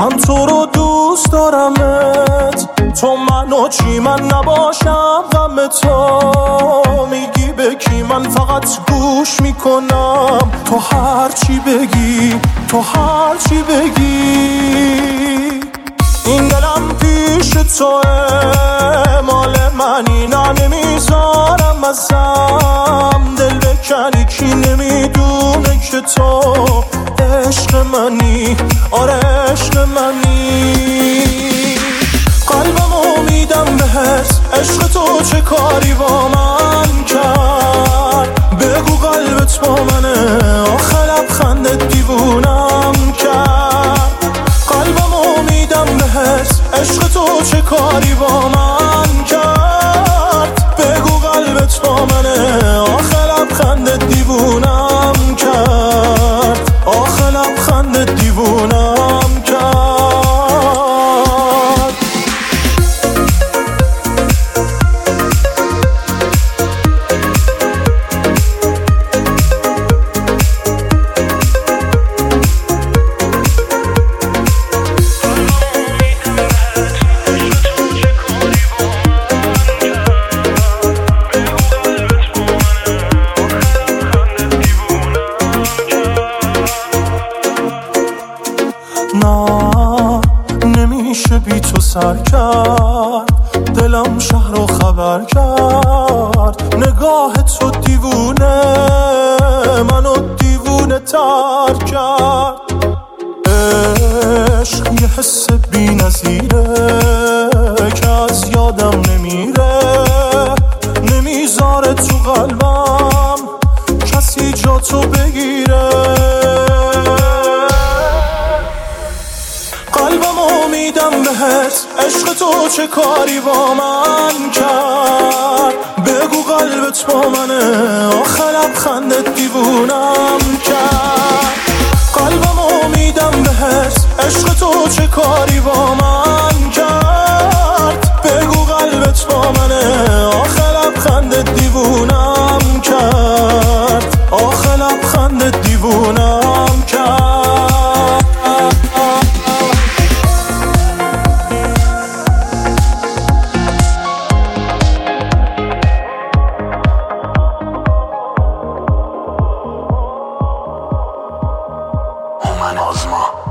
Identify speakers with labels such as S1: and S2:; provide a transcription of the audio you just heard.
S1: من تو رو دوست دارمت، تو منو چی من نباشم غم تو. میگی به کی من فقط گوش میکنم، تو هر چی بگی، تو هر چی بگی. این دلم پیش توه، مال منی، نه نمیذارم ازم دل بکنی. کی نمیدونه که تو عشق منی، آره عشق منی. قلبمو میدم بهت، عشق تو چه کاری با من کرد؟ بگو قلبت با منه، آخه لبخندت دیوونم کرد. قلبمو میدم بهت، عشق تو چه کاری با من کرد؟ بگو قلبت با منه، آخه لبخندت دیوونم کرد، آخه لبخندت دیوونم کرد. نه نمیشه بی تو سر کرد، دلم شهر رو خبر کرد. نگاه تو دیوونه منو دیوونه تر کرد. عشق یه حس بی نظیره که از یادم نمیره، نمیذاره تو قلبم کسی جا تو بگیره. قلبمو میدم بهت، عشق تو چه کاری با من کرد؟ بگو قلبت با منه، آخه لبخندت دیوونم کرد. قلبمو میدم بهت، عشق تو چه کاری با من کرد؟ بگو قلبت با منه، آخه لبخندت دیوونم کرد، آخه لبخندت دیوونم کرد.
S2: آزما